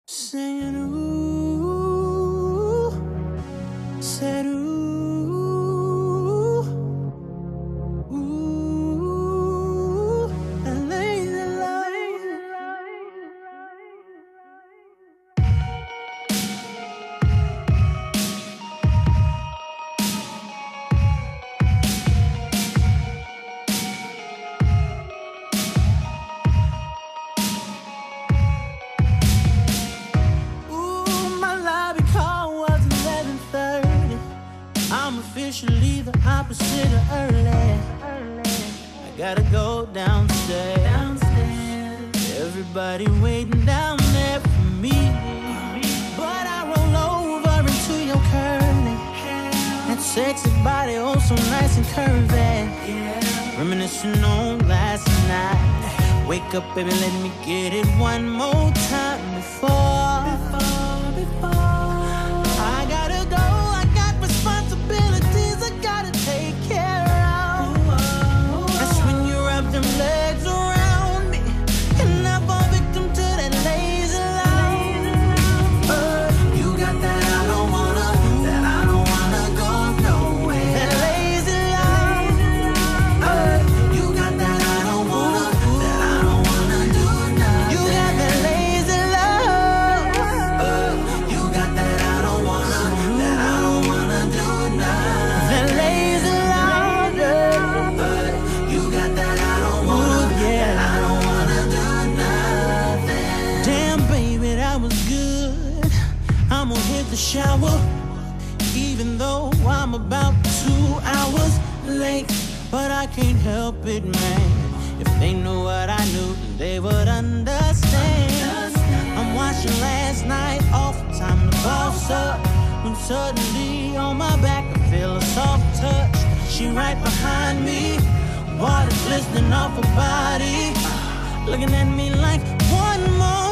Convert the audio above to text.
Singing ooh, said ooh, ooh, that lazy love. I'm officially the opposite of early. I gotta go downstairs. Everybody waiting down there for me. But I roll over into your curly. That sexy body, oh so nice and curvy. Reminiscing on last night. Wake up, baby, let me get it one more time before. I gotta go, I got responsibilities I gotta take care of. That's when you wrap them legs around me and I fall victim to that lazy love. You got that I don't wanna go nowhere. That lazy love. You got that I don't wanna do nothing. You got that lazy love. You got that I don't wanna do nothing. That lazy love. You got that I don't wanna do nothing. Damn baby, that was good. I'm gonna hit the shower, even though I'm about 2 hours late. But I can't help it, man. If they knew what I knew, then they would understand. I'm watching last night off, time to boss up. When suddenly on my back I feel a soft touch. She right behind me, water glistening off her body, looking at me like one more